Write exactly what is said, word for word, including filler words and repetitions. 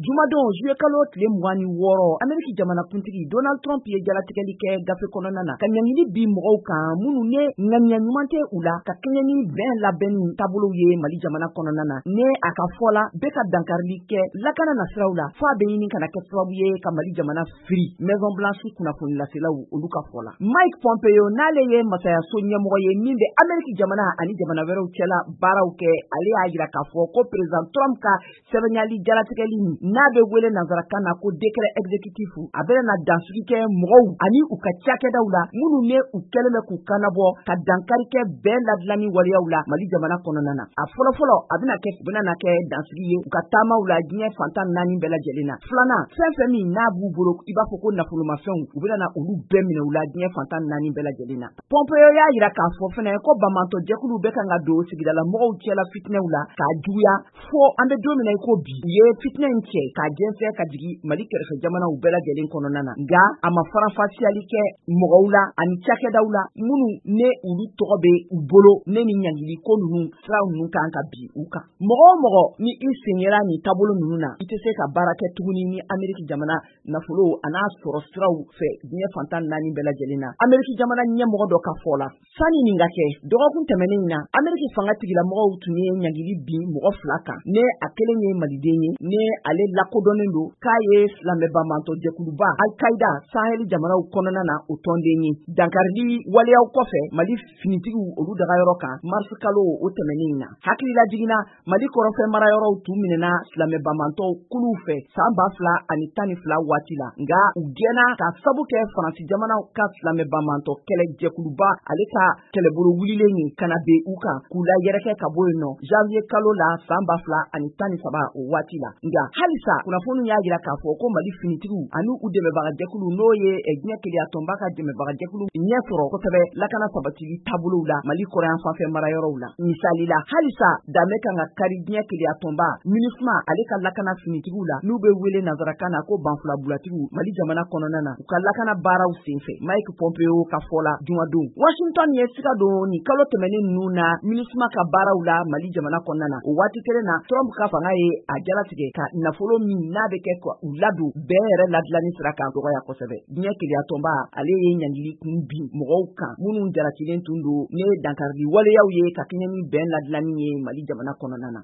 Jumadon juillet kalo tile mugan ni wɔɔrɔ Ameriki jamana kuntigi Donald Trump ye jalatigɛli kɛ gafe kɔnɔna na ka ɲangili bi mɔgɔw kan minnu ne ŋaniya ɲuman tɛ u la ka kɛɲɛ ni bɛn labɛnni taabolo ye Mali jamana kɔnɔna na ne a ka fɔ la bɛ ka dankarili kɛ lakana nasiraw la f'a bɛ ɲini kana kɛ sababu ye ka Mali jamana firi Maison Blanche kunnafoni laselaw olu ka fɔ la Mike Pompeo n'ale ye masayaso ɲɛmɔgɔ ye min bɛ Ameriki jamana ani jamana wɛrɛw cɛla baaraw kɛ ale y'a jira k'a fɔ ko président Trump ka sɛbɛnyali jalatigɛli n'a bɛ wele nanzarakan na ko décret exécutif a bɛ na dansigi kɛ mɔgɔw ani u ka cakɛdaw la minnu ne u kɛlen bɛ k'u kanabɔ ka dankari kɛ bɛn ladilani waleyaw la Mali jamana kɔnɔna na a fɔlɔfɔlɔ a bɛna kɛ u bɛna na kɛ dansigi ye u ka taamaw la diɲɛ fantan naani bɛɛ lajɛlen na filanan fɛn fɛn min n'a b'u bolo i b'a fɔ ko nafolomafɛnw u bɛna na olu bɛɛ minɛ u la diɲɛ fantan naani bɛɛ lajɛlen na Pompeo y'a jira k'a fɔ fɛnɛ ko bamantɔ jɛkulu bɛ kan ka don sigidala mɔgɔw cɛla fitinɛw la k'a juguya fo an bɛ don min na i ko bi u ye fitinɛ in cɛ k'a jɛnsɛ ka jigi Mali kɛrɛfɛ jamanaw bɛɛ lajɛlen kɔnɔna na nka a ma faranfasiyali kɛ mɔgɔw la ani cakɛdaw la minnu ne ulu tɔgɔ bɛ u bolo ne ni ɲangili ko ninnu siraw ninnu kan ka bi u kan mɔgɔ o mɔgɔ ni i senyera ni taabolo ninnu na i tɛ se ka baara kɛ tuguni ni Ameriki jamana nafolo a n'a sɔrɔ siraw fɛ diɲɛ fantan naani bɛɛ lajɛlen na Ameriki jamana ɲɛmɔgɔ dɔ ka fɔ la sani nin ka kɛ dɔgɔkun tɛmɛnen na Ameriki fanga tigilamɔgɔw tun ye ɲangili bin mɔgɔ fila kan ne a kelen ye maliden ye ne ale lakodɔnnen don k'a ye silamɛbamantɔ jɛkuluba Al-Qaida Sahel jamanaw kɔnɔna na o tɔnden ye dankarili waleyaw kɔfɛ Mali finitigiw olu dagayɔrɔ kan mars kalo o tɛmɛnen na hakilila jiginna Mali kɔrɔfɛ marayɔrɔw tun minɛna silamɛbamantɔw kuluw fɛ san ba fila ani tan ni fila waati la nka u gɛnna ka sabu kɛ Faransi jamanaw ka silamɛbamantɔ kɛlɛ jɛkuluba ale ka kɛlɛbolo wulilen ye kana be u kan k'u la yɛrɛkɛ ka bɔ yen nɔ janvier kalo la san ba fila ani tan ni saba o waati la nka halisa kunnafoni y'a jira k'a fɔ ko Mali finitigiw ani u dɛmɛbagajɛkulu n'o ye diɲɛ keleya tɔnba ka dɛmɛbagajɛkulu ɲɛ sɔrɔ kosɛbɛ lakana sabatili taabolow la Mali kɔrɔyan fanfɛ marayɔrɔw la misali la halisa danbe kan ka kari diɲɛ keleya tɔnba MINUSMA ale ka lakana finitigiw la n'u bɛ wele nanzarakan na ko banfula bulatigiw Mali jamana kɔnɔna na u ka lakana baaraw senfɛ Mike Pompeo ka fɔ la jumadon Washington ye siga don ni kalo tɛmɛnen ninnu na MINUSMA ka baaraw la Mali jamana kɔnɔna na o waati kelen na Trump ka fanga ye a jalatigɛ ka nafolo min n'a bɛ kɛ u ladon bɛɛ yɛrɛ ladilani sira kan dɔgɔya kosɛbɛ diɲɛ keleya tɔnba ale ye ɲangili kun bin mɔgɔw kan minnu jalatilen tun don ne dankarili waleyaw ye ka kɛɲɛ ni bɛn ladilani ye Mali jamana kɔnɔna na